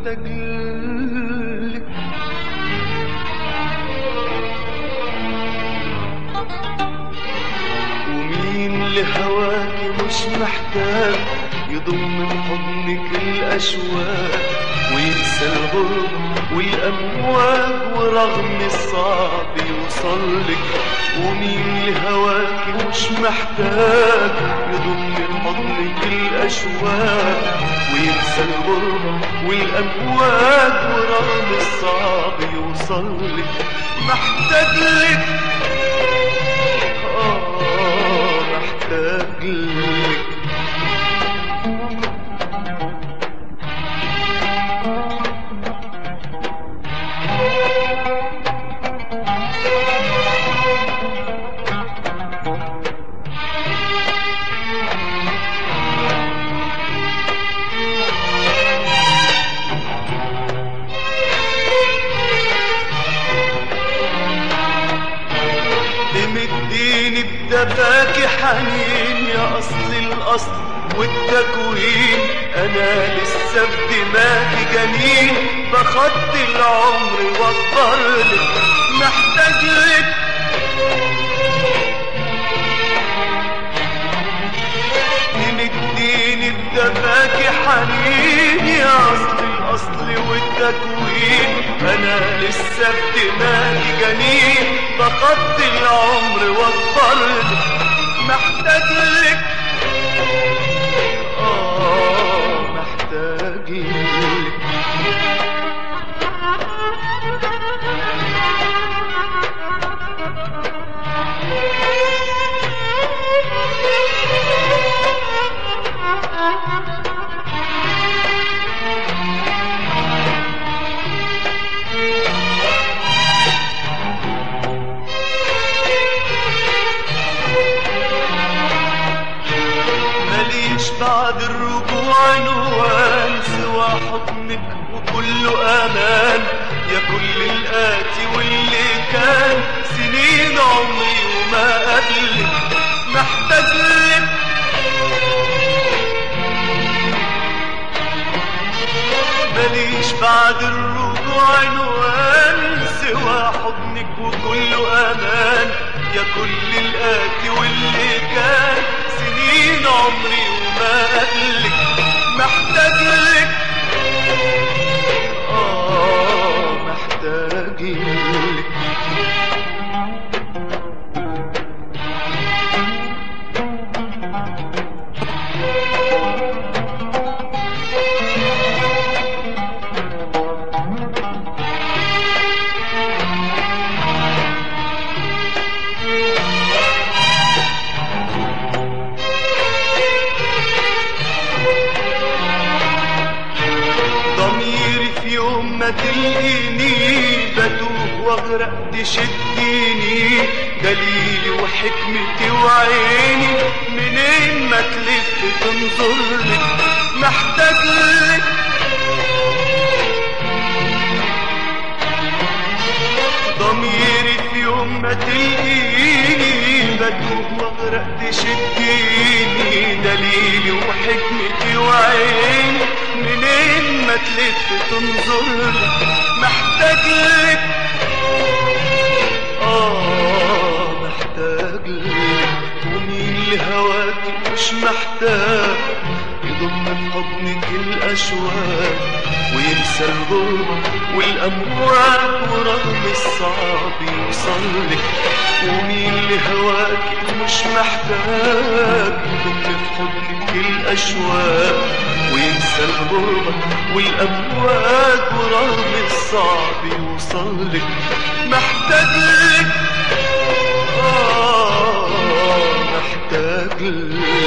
محتاج لك. ومين لهواكي مش محتاج يضم من حضنك الأشواق وينسى الغرب والأمواج ورغم الصعب يوصلك. ومين لهواكي مش محتاج يضم من حضنك الأشواق وينسى الغرب والأمواج ورغم الصعب يوصلك. محتاج لك محتاج لك. تمديني بدفاكي حنين يا أصل الأصل والتكوين. أنا لسه بدماغي جنين بخطي العمر واضطرلك. محتاج لك تمديني بدفاكي حنين يا أصل الأصل والتكوين. أنا لسه بدماغي جنين بخطي العمر واضطرلك. محتاج لك محتاج لك. بعد الرجوع عنوان سوى حضنك وكله امان. يا كل الآتي واللي كان سنين عمري وما قبلك. محتاج لك ماليش بعد الرجوع عنوان سوى حضنك وكله امان. يا كل الآتي واللي كان سنين عمري وما قبلك. محتاج لك محتاج لك. ما تلقيني بتوه واغرق تشديني. دليلي وحكمتي وعيني منين ما تلف تنظرلك. محتاج لك ضميري في يوم ما تلقيني بتوه واغرق تشديني. دليلي وحكمتي وعيني منين ما تلف تنظرلك. محتاج لك محتاج لك. ومين لهواكي مش محتاج يضم في حضنك الأشواق وينسى الغربة والأمواج ورغم الصعب يوصلك. ومين لهواكي مش محتاج يضم في حضنك الأشواق وينسى الغربة والأمواج ورغم الصعب يوصلك. محتاج لك محتاج لك.